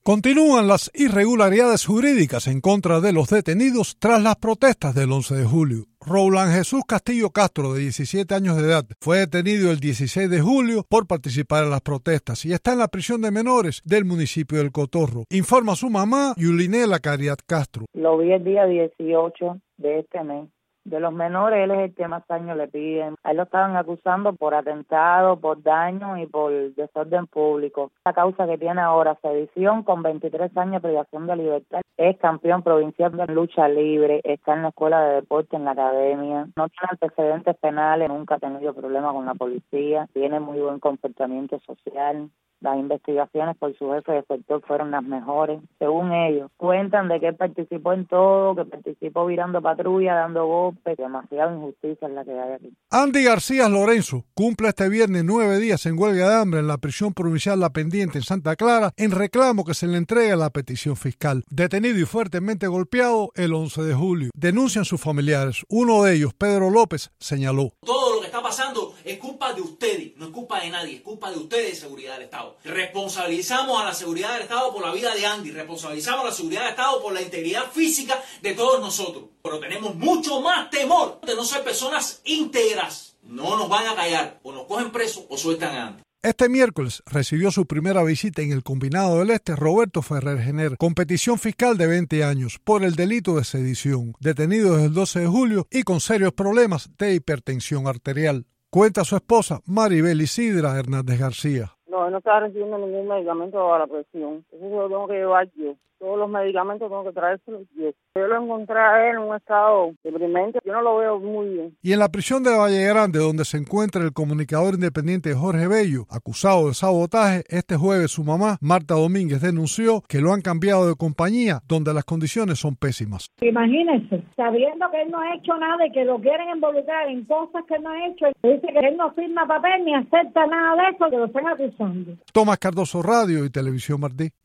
Continúan las irregularidades jurídicas en contra de los detenidos tras las protestas del 11 de julio. Roland Jesús Castillo Castro, de 17 años de edad, fue detenido el 16 de julio por participar en las protestas y está en la prisión de menores del municipio del Cotorro. Informa su mamá, Yulinela Cariat Castro. Lo vi el día 18 de este mes. De los menores, él es el que más años le piden. A él lo estaban acusando por atentado, por daño y por desorden público. La causa que tiene ahora, sedición con 23 años de privación de libertad. Es campeón provincial de lucha libre, está en la escuela de deporte, en la academia. No tiene antecedentes penales, nunca ha tenido problemas con la policía. Tiene muy buen comportamiento social. Las investigaciones por su jefe de sector fueron las mejores. Según ellos, cuentan de que él participó en todo, que participó virando patrulla, dando golpes. Demasiada injusticia es la que hay aquí. Andy García Lorenzo cumple este viernes 9 días en huelga de hambre en la prisión provincial La Pendiente en Santa Clara en reclamo que se le entregue la petición fiscal. Detenido y fuertemente golpeado el 11 de julio. Denuncian sus familiares. Uno de ellos, Pedro López, señaló: todo lo que está pasando es culpa de ustedes, no es culpa de nadie, es culpa de ustedes de seguridad del Estado. Responsabilizamos a la seguridad del Estado por la vida de Andy, responsabilizamos a la seguridad del Estado por la integridad física de todos nosotros. Pero tenemos mucho más temor de no ser personas íntegras. No nos van a callar, o nos cogen presos o sueltan a Andy. Este miércoles recibió su primera visita en el Combinado del Este Roberto Ferrer Jenner, con petición fiscal de 20 años por el delito de sedición, detenido desde el 12 de julio y con serios problemas de hipertensión arterial. Cuenta su esposa Maribel Isidra Hernández García. No estaba recibiendo ningún medicamento a la presión. Eso se lo tengo que llevar yo. Todos los medicamentos tengo que traérselos yo. Yo lo encontré a él en un estado deprimente. Yo no lo veo muy bien. Y en la prisión de Valle Grande, donde se encuentra el comunicador independiente Jorge Bello, acusado de sabotaje, este jueves su mamá, Marta Domínguez, denunció que lo han cambiado de compañía, donde las condiciones son pésimas. Imagínense, sabiendo que él no ha hecho nada y que lo quieren involucrar en cosas que no ha hecho, dice que él no firma papel ni acepta nada de eso, que lo están acusando. Tomás Cardoso, Radio y Televisión Martí.